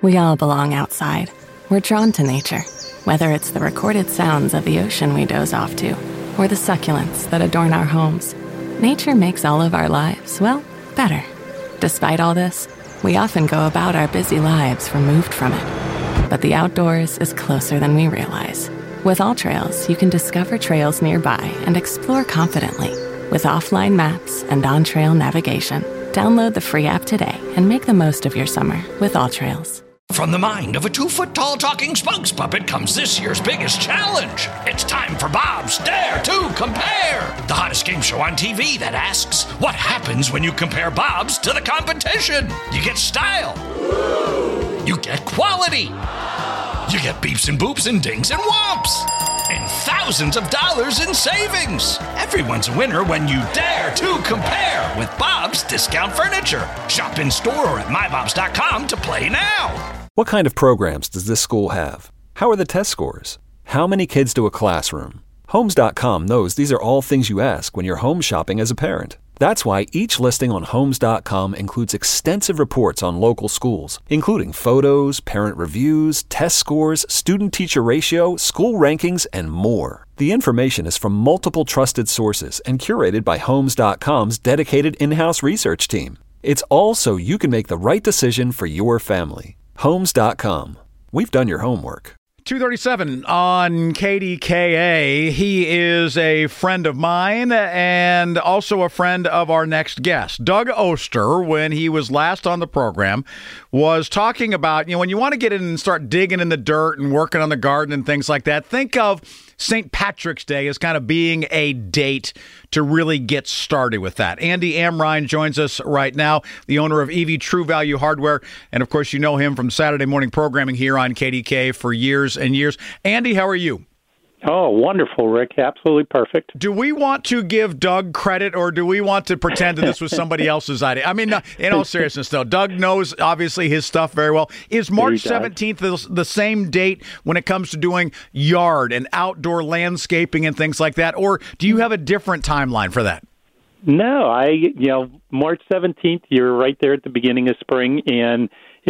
We all belong outside. We're drawn to nature, whether it's the recorded sounds of the ocean we doze off to, or the succulents that adorn our homes. Nature makes all of our lives, well, better. Despite all this, we often go about our busy lives removed from it. But the outdoors is closer than we realize. With AllTrails, you can discover trails nearby and explore confidently. With offline maps and on-trail navigation, download the free app today and make the most of your summer with AllTrails. From the mind of a 2-foot-tall talking spokes puppet comes this year's biggest challenge. It's time for Bob's Dare to Compare, the hottest game show on TV that asks, what happens when you compare Bob's to the competition? You get style. You get quality. You get beeps and boops and dings and whomps. And thousands of dollars in savings. Everyone's a winner when you dare to compare with Bob's Discount Furniture. Shop in store or at mybobs.com to play now. What kind of programs does this school have? How are the test scores? How many kids do a classroom? Homes.com knows these are all things you ask when you're home shopping as a parent. That's why each listing on Homes.com includes extensive reports on local schools, including photos, parent reviews, test scores, student-teacher ratio, school rankings, and more. The information is from multiple trusted sources and curated by Homes.com's dedicated in-house research team. It's all so you can make the right decision for your family. Homes.com. We've done your homework. 237 on KDKA. He is a friend of mine and also a friend of our next guest. Doug Oster, when he was last on the program, was talking about, when you want to get in and start digging in the dirt and working on the garden and things like that, think of St. Patrick's Day as kind of being a date to really get started with that. Andy Amrine joins us right now, the owner of EV True Value Hardware. And, of course, you know him from Saturday morning programming here on KDK for years and years. Andy, how are you? Oh, wonderful, Rick. Absolutely perfect. Do we want to give Doug credit, or do we want to pretend that this was somebody else's idea? I mean, in all seriousness, though, Doug knows, obviously, his stuff very well. Is March 17th the same date when it comes to doing yard and outdoor landscaping and things like that, or do you have a different timeline for that? No, March 17th, you're right there at the beginning of spring, and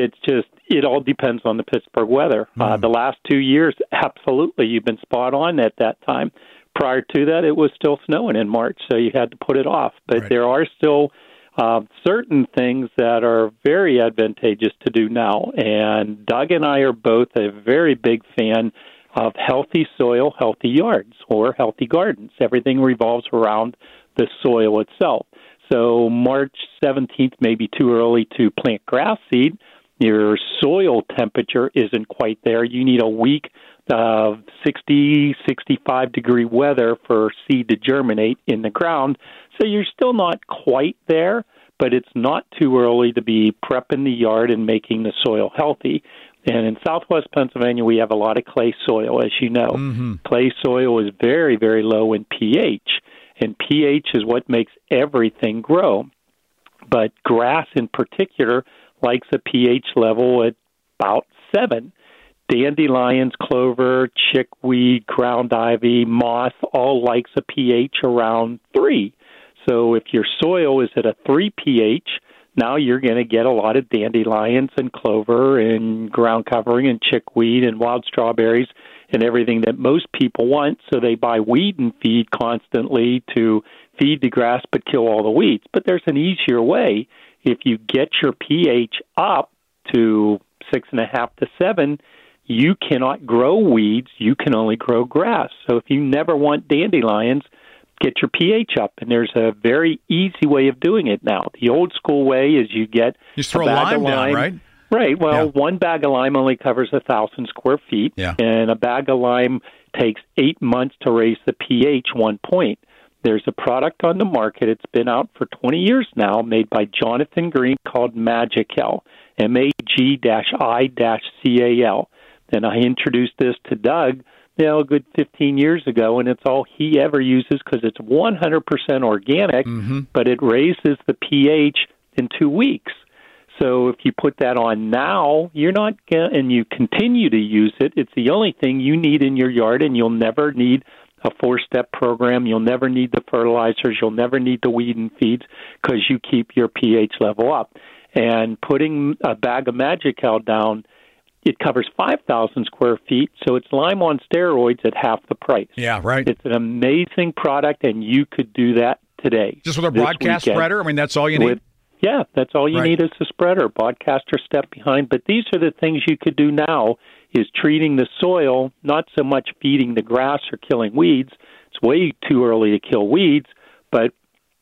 it all depends on the Pittsburgh weather. The last 2 years, absolutely, you've been spot on at that time. Prior to that, it was still snowing in March, so you had to put it off. But There are still certain things that are very advantageous to do now. And Doug and I are both a very big fan of healthy soil, healthy yards, or healthy gardens. Everything revolves around the soil itself. So March 17th may be too early to plant grass seed. Your soil temperature isn't quite there. You need a week of 60, 65-degree weather for seed to germinate in the ground. So you're still not quite there, but it's not too early to be prepping the yard and making the soil healthy. And in southwest Pennsylvania, we have a lot of clay soil, as you know. Mm-hmm. Clay soil is very, very low in pH, and pH is what makes everything grow. But grass in particular likes a pH level at about 7. Dandelions, clover, chickweed, ground ivy, moss all likes a pH around 3. So if your soil is at a 3 pH, now you're going to get a lot of dandelions and clover and ground covering and chickweed and wild strawberries and everything that most people want. So they buy weed and feed constantly to feed the grass but kill all the weeds. But there's an easier way. If you get your pH up to 6.5 to 7, you cannot grow weeds. You can only grow grass. So if you never want dandelions, get your pH up. And there's a very easy way of doing it now. The old school way is you get throw a bag of lime down, right? Right. Well, one bag of lime only covers 1,000 square feet, and a bag of lime takes 8 months to raise the pH 1 point. There's a product on the market. It's been out for 20 years now, made by Jonathan Green, called Mag-I-Cal, MAG-I-CAL. And I introduced this to Doug, a good 15 years ago, and it's all he ever uses because it's 100% organic, but it raises the pH in 2 weeks. So if you put that on now, you're not and you continue to use it, it's the only thing you need in your yard, and you'll never need a 4-step program. You'll never need the fertilizers. You'll never need the weed and feeds because you keep your pH level up. And putting a bag of Mag-I-Cal down it covers 5,000 square feet, so it's Lime on steroids at half the price. Yeah, right. It's an amazing product, and you could do that today. Just with a broadcast spreader? I mean, that's all you need? Yeah, that's all you need is a spreader. Broadcaster step behind. But these are the things you could do now, is treating the soil, not so much feeding the grass or killing weeds. It's way too early to kill weeds, but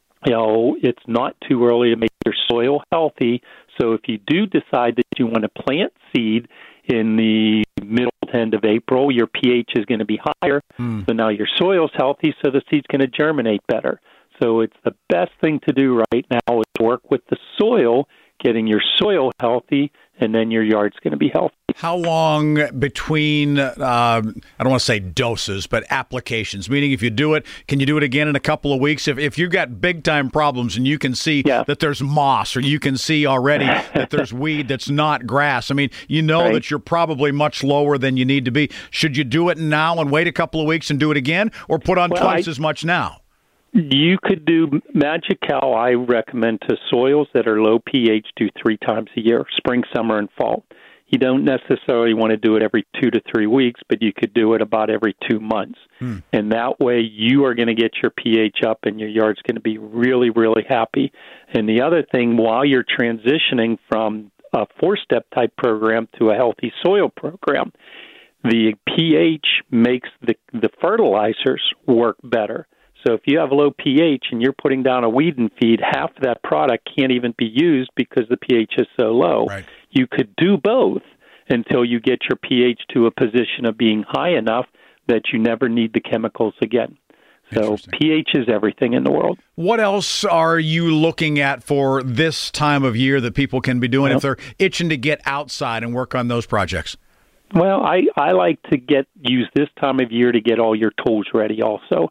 it's not too early to make your soil healthy. So if you do decide that you want to plant seed in the middle to end of April, your pH is going to be higher. So now your soil's healthy, so the seed's going to germinate better. So it's the best thing to do right now is work with the soil, getting your soil healthy, and then your yard's going to be healthy. How long between, I don't want to say doses, but applications? Meaning if you do it, can you do it again in a couple of weeks? If you've got big-time problems and you can see that there's moss, or you can see already that there's weed that's not grass, I mean, you know that you're probably much lower than you need to be. Should you do it now and wait a couple of weeks and do it again, or put on twice as much now? You could do Magic Cow, I recommend, to soils that are low pH, do 3 times a year, spring, summer, and fall. You don't necessarily want to do it every 2 to 3 weeks, but you could do it about every 2 months. And that way you are going to get your pH up and your yard's going to be really, really happy. And the other thing, while you're transitioning from a 4-step type program to a healthy soil program, the pH makes the fertilizers work better. So if you have low pH and you're putting down a weed and feed, half of that product can't even be used because the pH is so low. Right. You could do both until you get your pH to a position of being high enough that you never need the chemicals again. So pH is everything in the world. What else are you looking at for this time of year that people can be doing if they're itching to get outside and work on those projects? Well, I like to use this time of year to get all your tools ready also.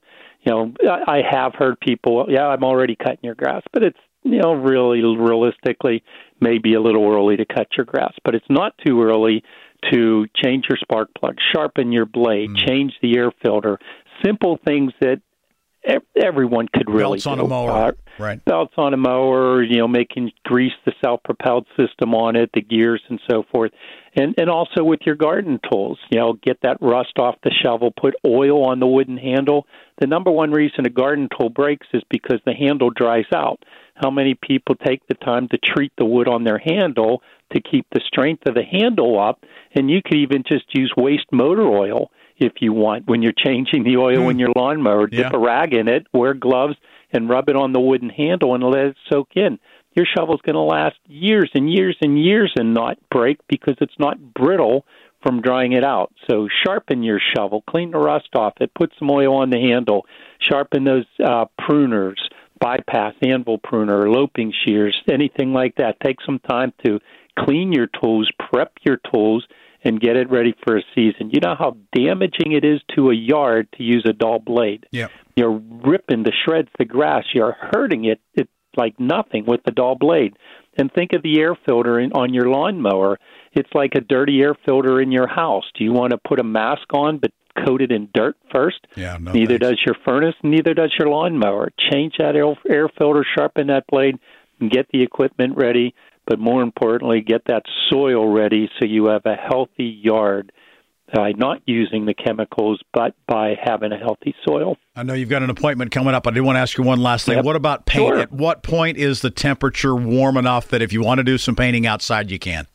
I have heard people, I'm already cutting your grass, but it's, really realistically maybe a little early to cut your grass. But it's not too early to change your spark plug, sharpen your blade, change the air filter, simple things that everyone could really do. Belts on a mower, Belts on a mower, grease the self-propelled system on it, the gears and so forth. And also with your garden tools, get that rust off the shovel, put oil on the wooden handle. The number one reason a garden tool breaks is because the handle dries out. How many people take the time to treat the wood on their handle to keep the strength of the handle up? And you could even just use waste motor oil if you want when you're changing the oil in your lawnmower. Dip a rag in it, wear gloves, and rub it on the wooden handle and let it soak in. Your shovel's going to last years and years and years and not break because it's not brittle from drying it out. So sharpen your shovel, clean the rust off it, put some oil on the handle, sharpen those pruners, bypass, anvil pruner, loping shears, anything like that. Take some time to clean your tools, prep your tools, and get it ready for a season. You know how damaging it is to a yard to use a dull blade. Yeah. You're ripping to shreds the grass. You're hurting it. It's like nothing with the dull blade. And think of the air filter on your lawnmower. It's like a dirty air filter in your house. Do you want to put a mask on but coat it in dirt first? Yeah, no neither thanks. does your furnace, neither does your lawnmower. Change that air filter, sharpen that blade, and get the equipment ready. But more importantly, get that soil ready so you have a healthy yard by not using the chemicals, but by having a healthy soil. I know you've got an appointment coming up. I do want to ask you one last thing. What about paint? Sure. At what point is the temperature warm enough that if you want to do some painting outside, you can?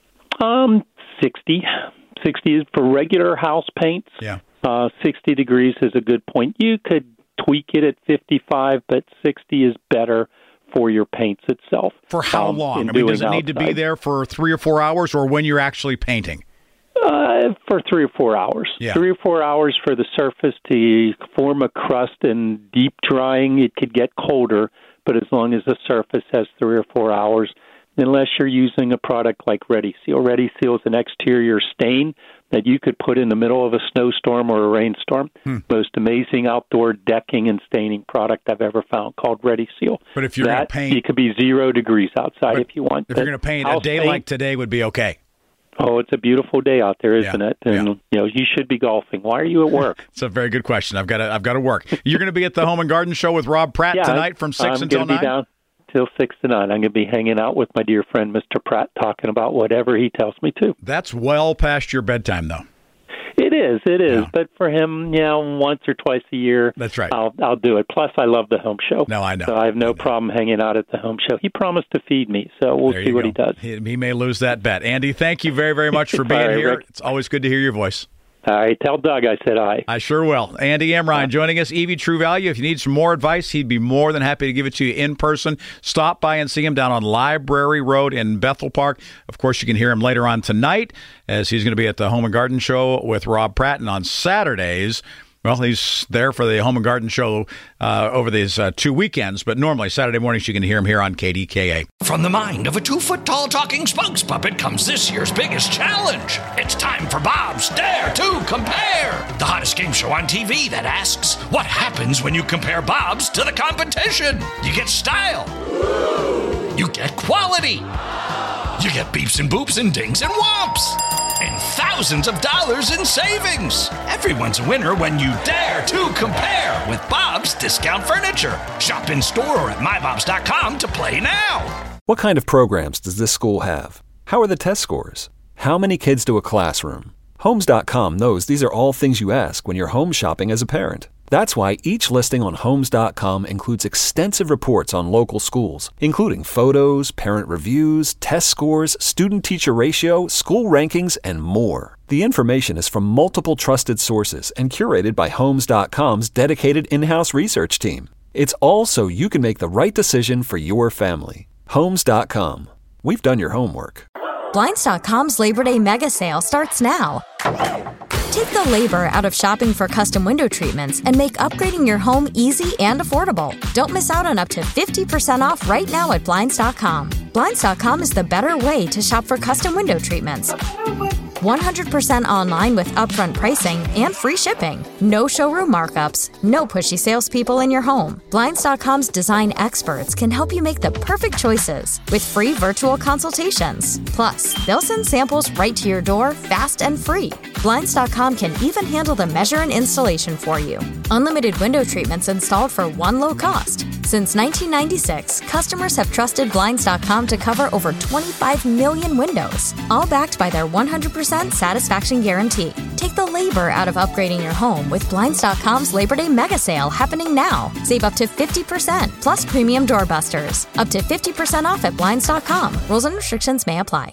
60. 60 is for regular house paints. Yeah. 60 degrees is a good point. You could tweak it at 55, but 60 is better for your paints itself. For how long? I mean, does it need to be there for 3 or 4 hours, or when you're actually painting? For 3 or 4 hours. Yeah. 3 or 4 hours for the surface to form a crust, and deep drying, it could get colder, but as long as the surface has 3 or 4 hours, unless you're using a product like Ready Seal. Ready Seal is an exterior stain that you could put in the middle of a snowstorm or a rainstorm. Most amazing outdoor decking and staining product I've ever found, called Ready Seal. But if you're going to paint, it could be 0 degrees outside if you want. If you're going to paint, a day like today would be okay. Oh, it's a beautiful day out there, isn't it? And you should be golfing. Why are you at work? It's a very good question. I've got to work. You're going to be at the Home and Garden Show with Rob Pratt tonight from 6 until 9. till 6 tonight. I'm going to be hanging out with my dear friend, Mr. Pratt, talking about whatever he tells me to. That's well past your bedtime, though. It is. Yeah. But for him, once or twice a year, that's right. I'll do it. Plus, I love the home show. No, I know. So I have no problem hanging out at the home show. He promised to feed me, so we'll see what he does. He may lose that bet. Andy, thank you very, very much for being here. Rick. It's always good to hear your voice. All right, tell Doug I said hi. I sure will. Andy Amrine joining us, EV True Value. If you need some more advice, he'd be more than happy to give it to you in person. Stop by and see him down on Library Road in Bethel Park. Of course, you can hear him later on tonight as he's going to be at the Home and Garden Show with Rob Pratt. And on Saturdays, well, he's there for the Home and Garden Show over these 2 weekends, but normally Saturday mornings you can hear him here on KDKA. From the mind of a 2-foot-tall talking spokes puppet comes this year's biggest challenge. It's time for Bob's Dare to Compare, the hottest game show on TV that asks, what happens when you compare Bob's to the competition? You get style. You get quality. You get beeps and boops and dings and whomps. And thousands of dollars in savings. Everyone's a winner when you dare to compare with Bob's Discount Furniture. Shop in store or at mybobs.com to play now. What kind of programs does this school have? How are the test scores? How many kids do a classroom? Homes.com knows these are all things you ask when you're home shopping as a parent. That's why each listing on Homes.com includes extensive reports on local schools, including photos, parent reviews, test scores, student-teacher ratio, school rankings, and more. The information is from multiple trusted sources and curated by Homes.com's dedicated in-house research team. It's all so you can make the right decision for your family. Homes.com. We've done your homework. Blinds.com's Labor Day mega sale starts now. Take the labor out of shopping for custom window treatments and make upgrading your home easy and affordable. Don't miss out on up to 50% off right now at Blinds.com. Blinds.com is the better way to shop for custom window treatments. 100% online with upfront pricing and free shipping. No showroom markups, no pushy salespeople in your home. Blinds.com's design experts can help you make the perfect choices with free virtual consultations. Plus, they'll send samples right to your door fast and free. Blinds.com can even handle the measure and installation for you. Unlimited window treatments installed for one low cost. Since 1996, customers have trusted Blinds.com to cover over 25 million windows, all backed by their 100% satisfaction guarantee. Take the labor out of upgrading your home with Blinds.com's Labor Day mega sale happening now. Save up to 50% plus premium doorbusters. Up to 50% off at Blinds.com. Rules and restrictions may apply.